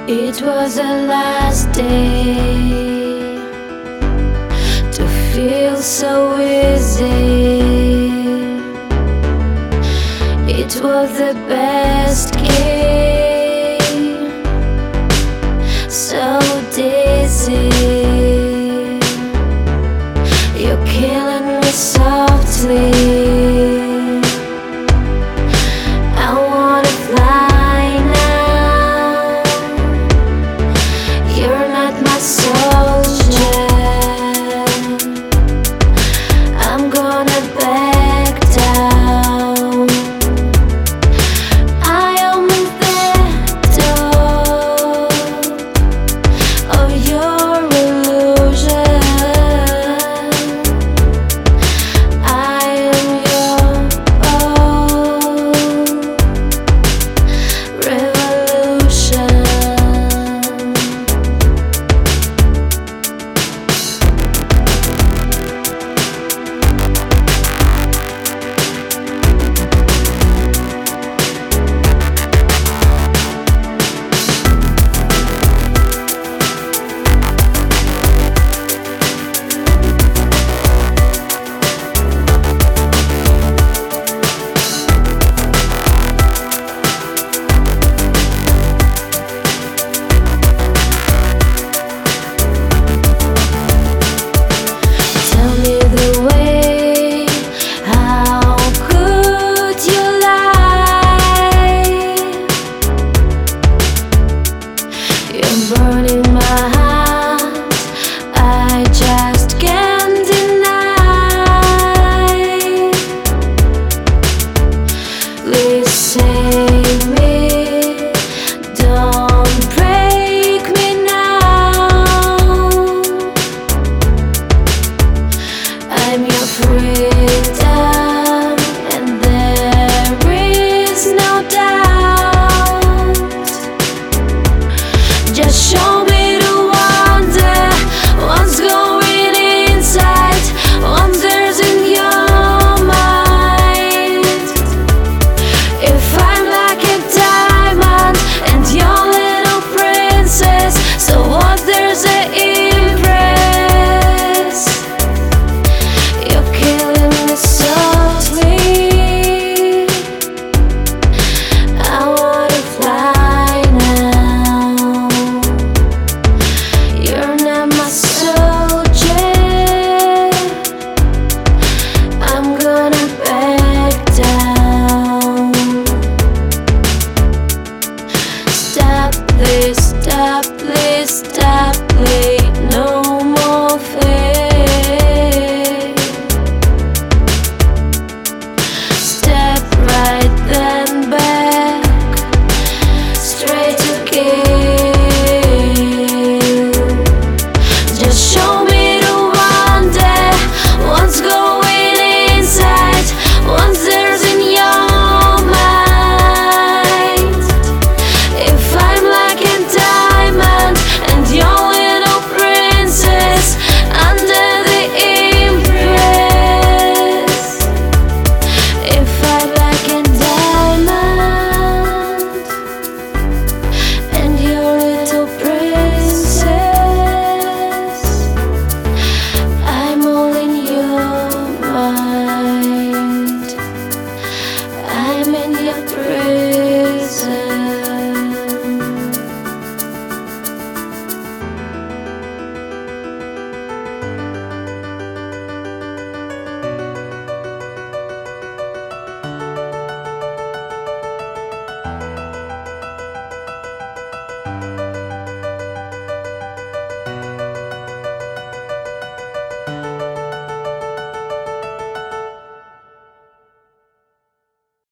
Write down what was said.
It was the last day to feel so easy. It was the best game, so dizzy. You're killing me softly. I wanna fly now. You're not my soldier. I'm gonna back down. I am the door of your illusion. I am your revolution. Tell me the way, how could you lie? You're burning my heart, I just can't deny. Please save me, don't break me now. I'm your freedom.